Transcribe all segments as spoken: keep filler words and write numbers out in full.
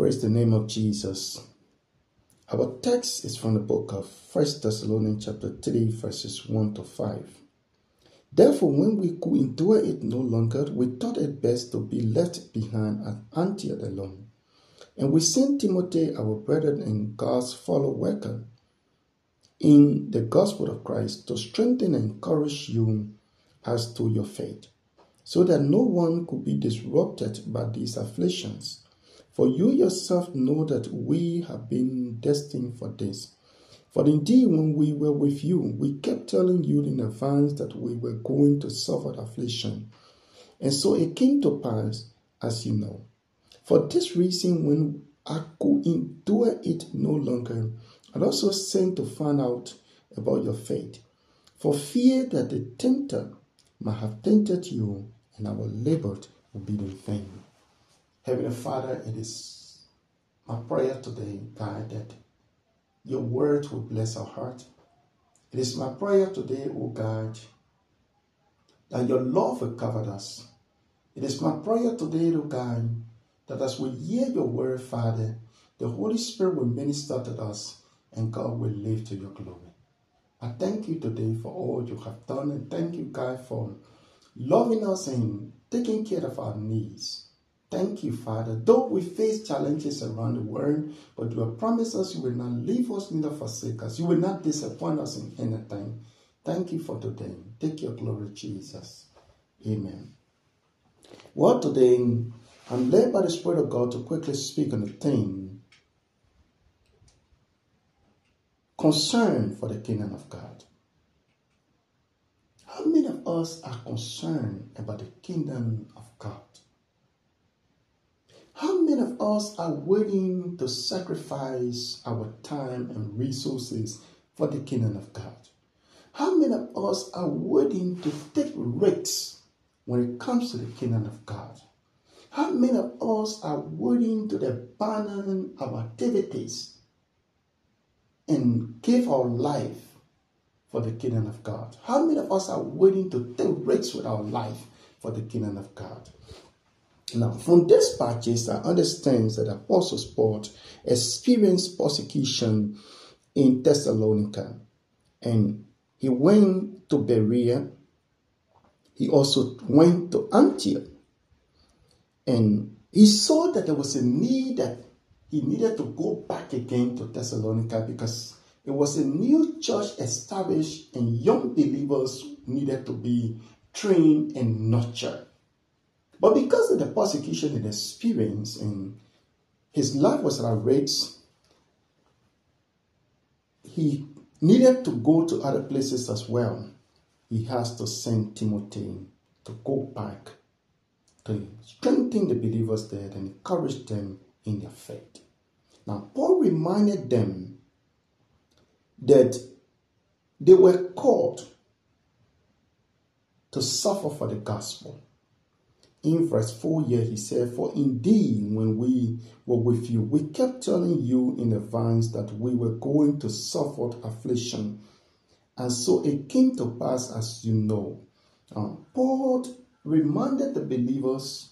Praise the name of Jesus. Our text is from the book of First Thessalonians chapter three, verses one to five. Therefore, when we could endure it no longer, we thought it best to be left behind at Antioch alone. And we sent Timothy, our brethren and God's fellow worker, in the gospel of Christ to strengthen and encourage you as to your faith, so that no one could be disrupted by these afflictions. For you yourself know that we have been destined for this. For indeed, when we were with you, we kept telling you in advance that we were going to suffer affliction. And so it came to pass, as you know. For this reason, when I could endure it no longer, I also sent to find out about your faith, for fear that the tempter might have tempted you, and our labor will be in vain. Heavenly Father, it is my prayer today, God, that your word will bless our heart. It is my prayer today, O God, that your love will cover us. It is my prayer today, O God, that as we hear your word, Father, the Holy Spirit will minister to us and God will live to your glory. I thank you today for all you have done, and thank you, God, for loving us and taking care of our needs. Thank you, Father. Though we face challenges around the world, but you have promised us you will not leave us, neither forsake us. You will not disappoint us in anything. Thank you for today. Take your glory, Jesus. Amen. Well, today, I'm led by the Spirit of God to quickly speak on the theme, concern for the kingdom of God. How many of us are concerned about the kingdom of God? How many of us are willing to sacrifice our time and resources for the kingdom of God? How many of us are willing to take risks when it comes to the kingdom of God? How many of us are willing to abandon our activities and give our life for the kingdom of God? How many of us are willing to take risks with our life for the kingdom of God? Now, from this passage, I understand that Apostle Paul experienced persecution in Thessalonica, and he went to Berea. He also went to Antioch, and he saw that there was a need that he needed to go back again to Thessalonica because it was a new church established, and young believers needed to be trained and nurtured. But because of the persecution and experience, and his life was at risk, he needed to go to other places as well. He has to send Timothy to go back to strengthen the believers there and encourage them in their faith. Now, Paul reminded them that they were called to suffer for the gospel. In verse four here, he said, for indeed, when we were with you, we kept telling you in advance that we were going to suffer affliction. And so it came to pass, as you know. Um, Paul reminded the believers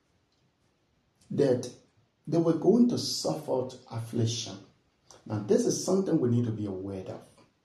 that they were going to suffer affliction. Now, this is something we need to be aware of.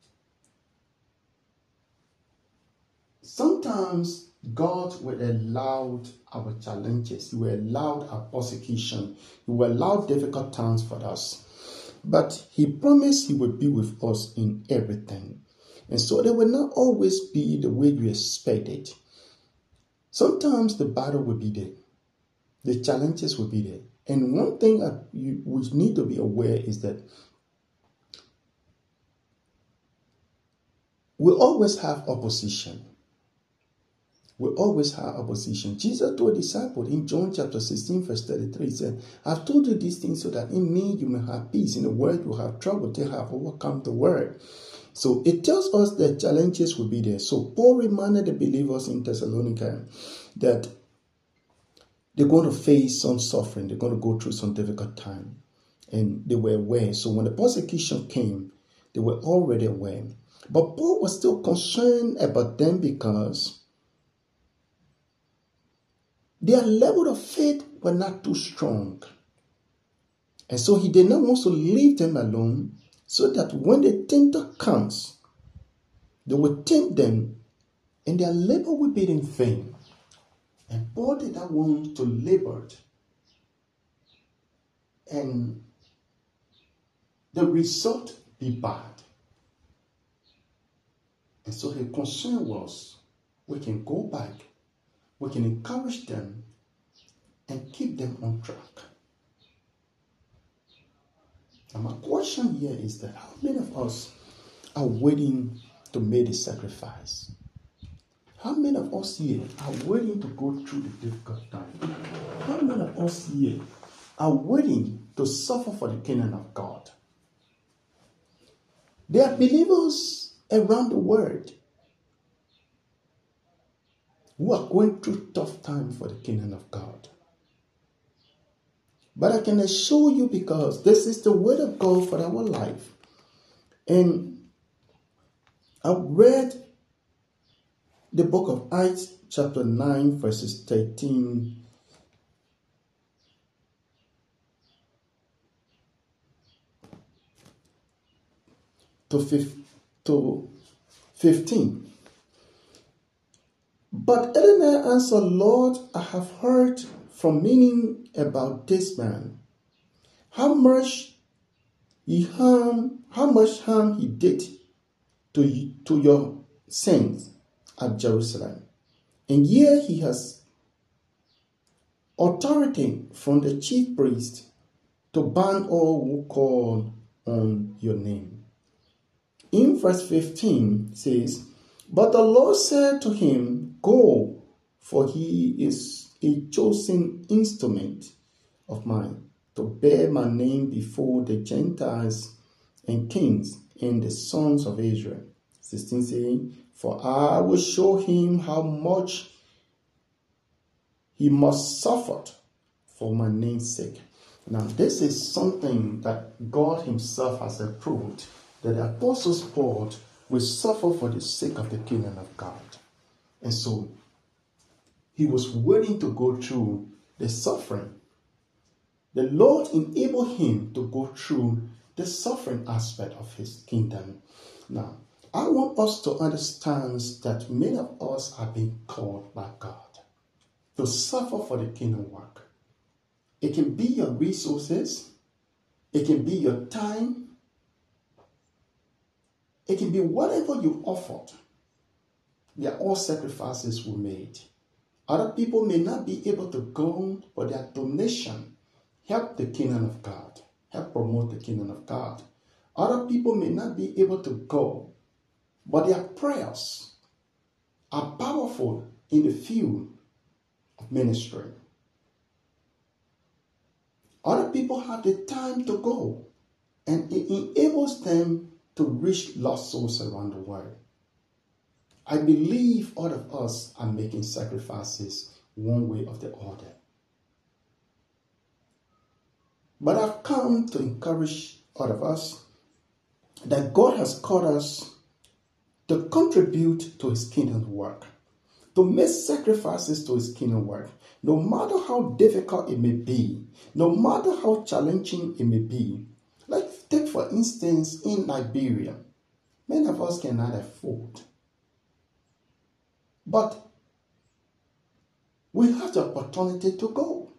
Sometimes God will allow our challenges. He will allow our persecution. He will allow difficult times for us. But he promised he would be with us in everything. And so they will not always be the way you expect it. Sometimes the battle will be there. The challenges will be there. And one thing that you, we need to be aware is that we always have opposition. We always have opposition. Jesus told disciples in John chapter sixteen, verse thirty-three, he said, I've told you these things so that in me you may have peace. In the world you have trouble. They have overcome the world. So it tells us that challenges will be there. So Paul reminded the believers in Thessalonica that they're going to face some suffering. They're going to go through some difficult time. And they were aware. So when the persecution came, they were already aware. But Paul was still concerned about them because their level of faith were not too strong. And so he did not want to leave them alone, so that when the tempter comes, they will tempt them and their labor will be in vain. And Paul did not want to labor and the result be bad. And so his concern was, we can go back, we can encourage them and keep them on track. And my question here is that how many of us are waiting to make the sacrifice? How many of us here are waiting to go through the difficult time? How many of us here are waiting to suffer for the kingdom of God? There are believers around the world who are going through tough times for the kingdom of God. But I can assure you, because this is the word of God for our life. And I read the book of Acts chapter nine verses thirteen to fifteen. But Ananias answered, Lord, I have heard from many about this man, how much he harm, how much harm he did to, to your saints at Jerusalem. And here he has authority from the chief priest to ban all who call on your name. In verse fifteen says, but the Lord said to him, go, for he is a chosen instrument of mine to bear my name before the Gentiles and kings and the sons of Israel. sixteen saying, for I will show him how much he must suffer for my name's sake. Now, this is something that God himself has approved, that the Apostle Paul will suffer for the sake of the kingdom of God. And so, he was willing to go through the suffering. The Lord enabled him to go through the suffering aspect of his kingdom. Now, I want us to understand that many of us are being called by God to suffer for the kingdom work. It can be your resources. It can be your time. It can be whatever you offered. They are all sacrifices we made. Other people may not be able to go, but their donation help the kingdom of God, help promote the kingdom of God. Other people may not be able to go, but their prayers are powerful in the field of ministry. Other people have the time to go, and it enables them to reach lost souls around the world. I believe all of us are making sacrifices one way or the other. But I've come to encourage all of us that God has called us to contribute to his kingdom work, to make sacrifices to his kingdom work, no matter how difficult it may be, no matter how challenging it may be. Like, take for instance, in Liberia, many of us cannot afford. But we have the opportunity to go.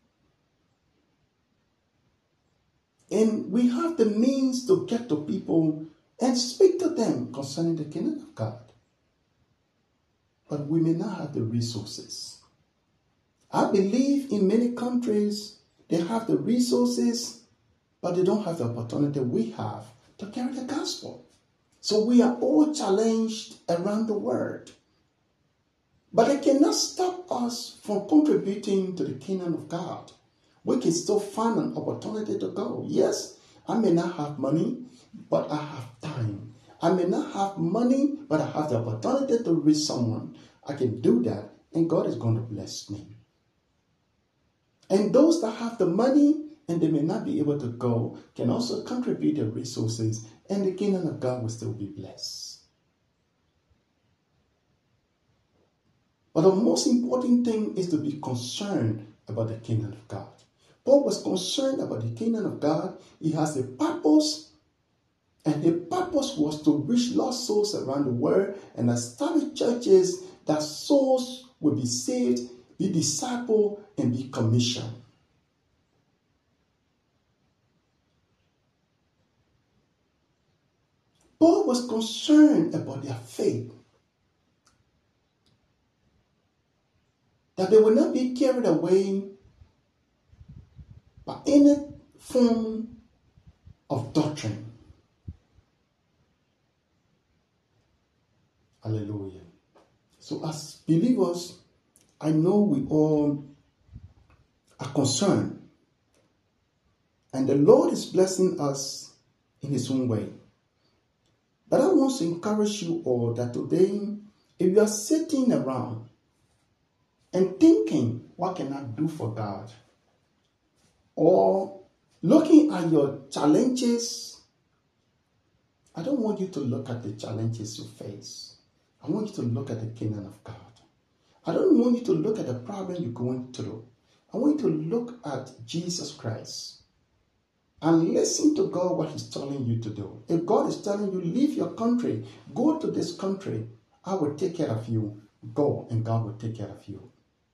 And we have the means to get to people and speak to them concerning the kingdom of God. But we may not have the resources. I believe in many countries, they have the resources, but they don't have the opportunity we have to carry the gospel. So we are all challenged around the world. But it cannot stop us from contributing to the kingdom of God. We can still find an opportunity to go. Yes, I may not have money, but I have time. I may not have money, but I have the opportunity to reach someone. I can do that, and God is going to bless me. And those that have the money and they may not be able to go can also contribute their resources, and the kingdom of God will still be blessed. But the most important thing is to be concerned about the kingdom of God. Paul was concerned about the kingdom of God. He has a purpose, and the purpose was to reach lost souls around the world and establish churches that souls will be saved, be discipled, and be commissioned. Paul was concerned about their faith, that they will not be carried away by any form of doctrine. Hallelujah. So as believers, I know we all are concerned, and the Lord is blessing us in His own way. But I want to encourage you all that today, if you are sitting around and thinking, what can I do for God? Or looking at your challenges, I don't want you to look at the challenges you face. I want you to look at the kingdom of God. I don't want you to look at the problem you're going through. I want you to look at Jesus Christ and listen to God, what He's telling you to do. If God is telling you, leave your country, go to this country, I will take care of you. Go, and God will take care of you.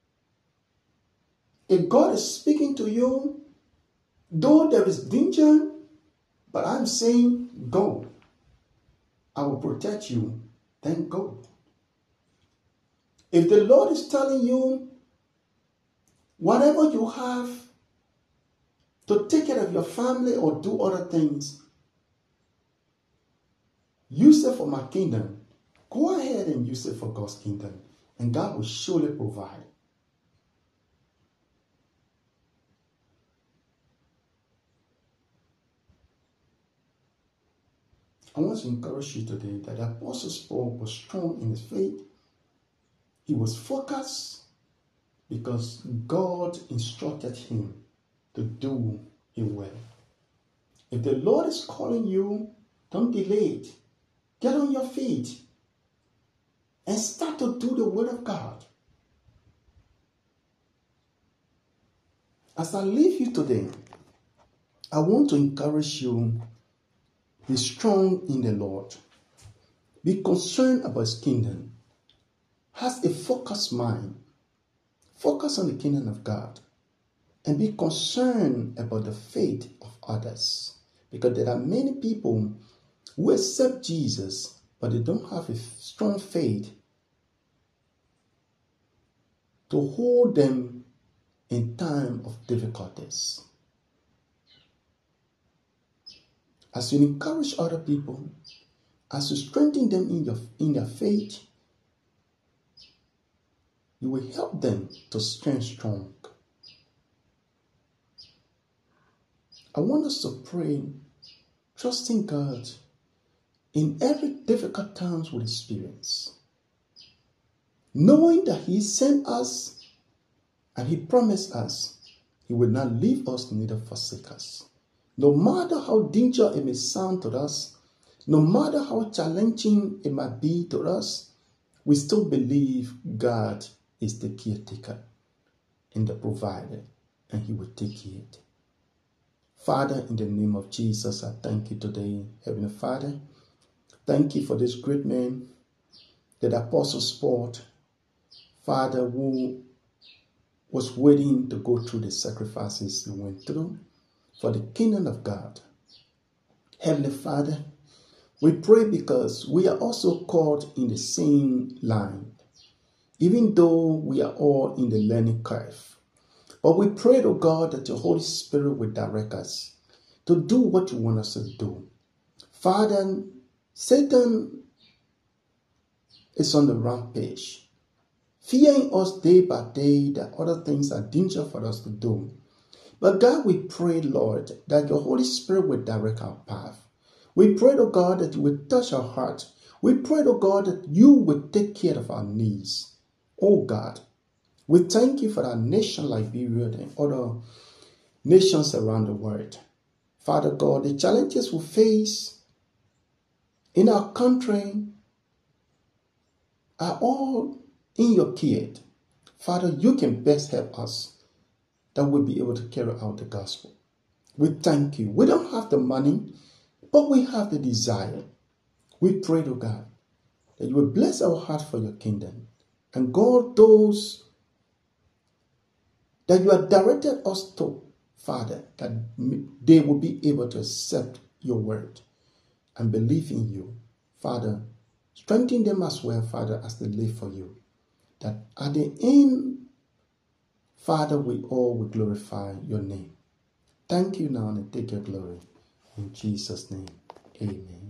If God is speaking to you, though there is danger, but I'm saying go, I will protect you, then go. If the Lord is telling you, whatever you have to take care of your family or do other things, use it for my kingdom, go ahead and use it for God's kingdom, and God will surely provide. I want to encourage you today that the Apostle Paul was strong in his faith. He was focused because God instructed him to do it well. If the Lord is calling you, don't delay it. Get on your feet and start to do the word of God. As I leave you today, I want to encourage you, be strong in the Lord. Be concerned about His kingdom. Has a focused mind. Focus on the kingdom of God. And be concerned about the faith of others. Because there are many people who accept Jesus, but they don't have a strong faith to hold them in time of difficulties. As you encourage other people, as you strengthen them in, your, in their faith, you will help them to stand strong. I want us to pray, trusting God in every difficult times we experience, knowing that He sent us and He promised us He will not leave us, neither forsake us. No matter how dangerous it may sound to us, no matter how challenging it might be to us, we still believe God is the caretaker and the provider, and He will take care. Father, in the name of Jesus, I thank You today, Heavenly Father. Thank You for this great man, the Apostle Paul, Father, who was waiting to go through the sacrifices he went through for the kingdom of God. Heavenly Father, we pray because we are also called in the same line, even though we are all in the learning curve. But we pray to God that Your Holy Spirit will direct us to do what You want us to do. Father, Satan is on the rampage, fearing us day by day that other things are danger for us to do. But God, we pray, Lord, that Your Holy Spirit will direct our path. We pray to God that You will touch our heart. We pray to God that You will take care of our needs. Oh God, we thank You for our nation, Liberia, and other nations around the world. Father God, the challenges we face in our country are all in Your care. Father, You can best help us. that we'll be able to carry out the gospel. We thank you. We don't have the money, but we have the desire. We pray to God that you will bless our heart for your kingdom. And God, those that you have directed us to, Father, that they will be able to accept your word and believe in you. Father, strengthen them as well, Father, as they live for you. That at the end, Father, we all will glorify your name. Thank you now and take your glory. In Jesus' name, amen.